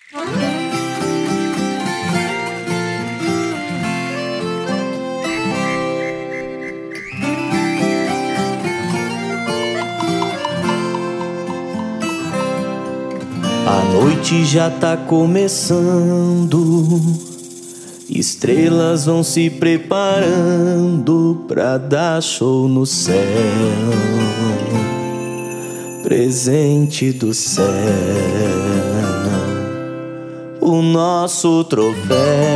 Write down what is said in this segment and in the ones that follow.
A noite já tá começando, estrelas vão se preparando pra dar show no céu. Presente do céu, o nosso troféu.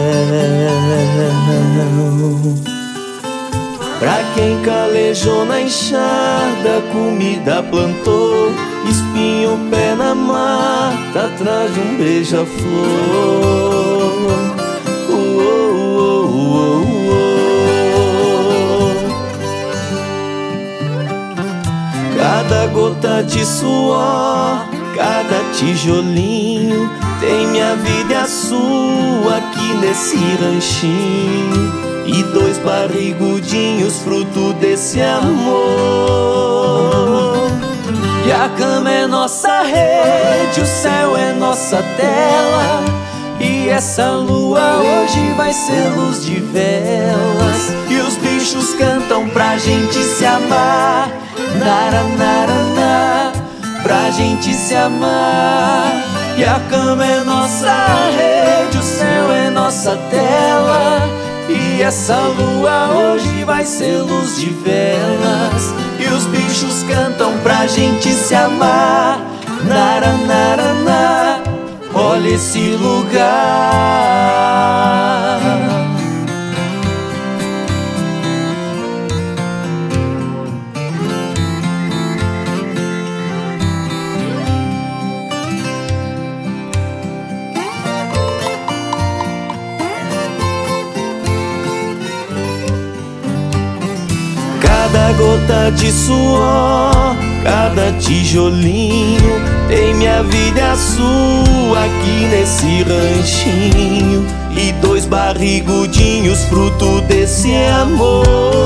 Pra quem calejou na enxada, comida plantou, espinho o pé na mata, atrás de um beija-flor. Cada gota de suor, cada tijolinho, tem minha vida e a sua aqui nesse ranchinho. E 2 barrigudinhos, fruto desse amor. E a cama é nossa rede, o céu é nossa tela, e essa lua hoje vai ser luz de velas. E os bichos cantam pra gente se amar, naranaraná, pra gente se amar. E a cama é nossa rede, o céu é nossa tela, e essa lua hoje vai ser luz de velas. E os bichos cantam pra gente se amar, naranaraná, olha esse lugar. Cada gota de suor, cada tijolinho, tem minha vida e a sua aqui nesse ranchinho. E 2 barrigudinhos, fruto desse amor.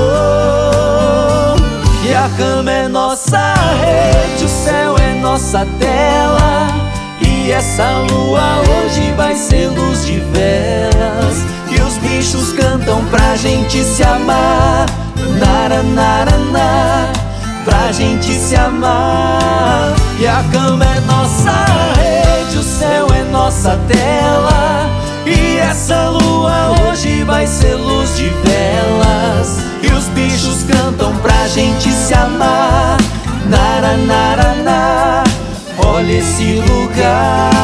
E a cama é nossa rede, o céu é nossa tela, e essa lua hoje vai ser luz de velas. E os bichos cantam pra gente se amar, naranaraná, pra gente se amar. E a cama é nossa rede, o céu é nossa tela, e essa lua hoje vai ser luz de velas. E os bichos cantam pra gente se amar, naranaraná, olha esse lugar.